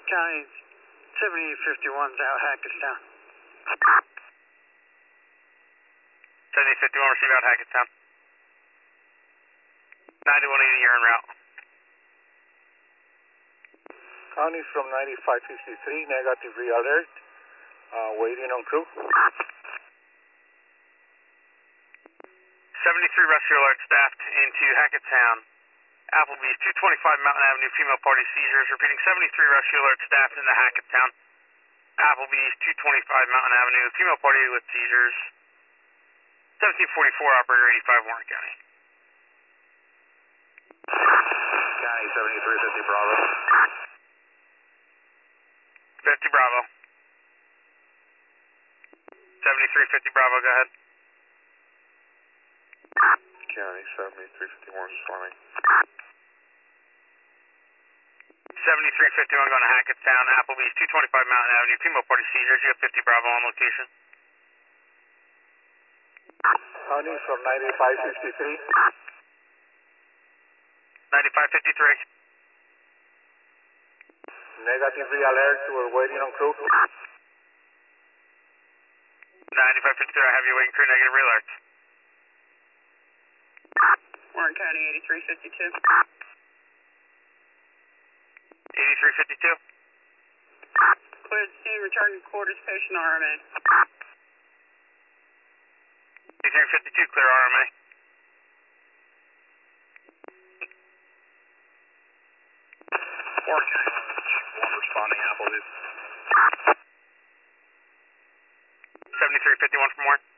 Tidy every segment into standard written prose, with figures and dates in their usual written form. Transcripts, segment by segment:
County 7851's out Hackettstown. 7851, receive out Hackettstown. 9180, you're en route. County from 9553, negative re-alert. Waiting on crew. 73 rescue alert staffed into Hackettstown. Applebee's 225 Mountain Avenue, female party seizures. Repeating, 73 rescue alert staffed into Hackettstown. Applebee's 225 Mountain Avenue, female party with seizures. 1744, operator 85, Warren County. County 7350 Bravo. 50 Bravo. 7350 Bravo, go ahead. County 7351 responding. 7351 going to Hackettstown, Applebee's 225 Mountain Avenue, female party seizures. You have 50 Bravo on location. County from 9553. 9553. Negative re-alert, we're waiting on crew. 9553, I have you waiting crew, negative re-alert. Warren County 8352. 8352. Cleared scene, return to quarters, patient RMA. 8352, clear RMA. Warren County 1 responding, Applebee's. 7351 from Warren.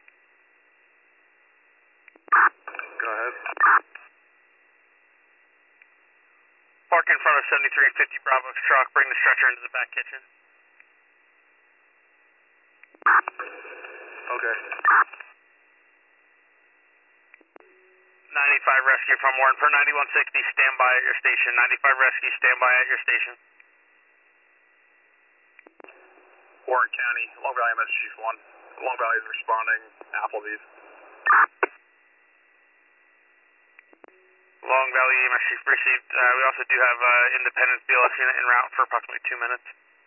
Go ahead. Park in front of 7350 Bravo's truck, bring the stretcher into the back kitchen. Okay. 95 rescue from Warren per 9160, stand by at your station. 95 rescue, stand by at your station. Warren County, Long Valley MS Chief 1. Long Valley is responding, Applebee's. Long Valley EMS Chief received. We also do have Independence BLS unit en route for approximately 2 minutes.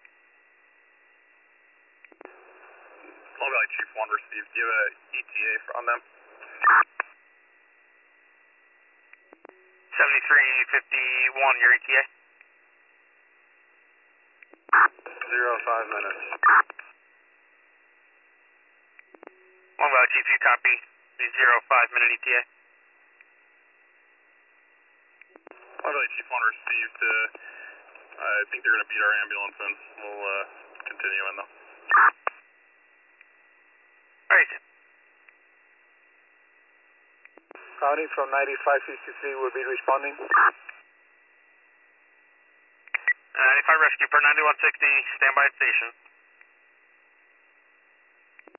Long Valley Chief 1 received. Do you have an ETA on them? 7351, your ETA? 05 minutes. Long Valley Chief, you copy the 05-minute ETA? Long Valley Chief 1 received. I think they're going to beat our ambulance in. We'll continue in though. Alright. County from 9553 will be responding. 95 rescue per 9160, stand by at station.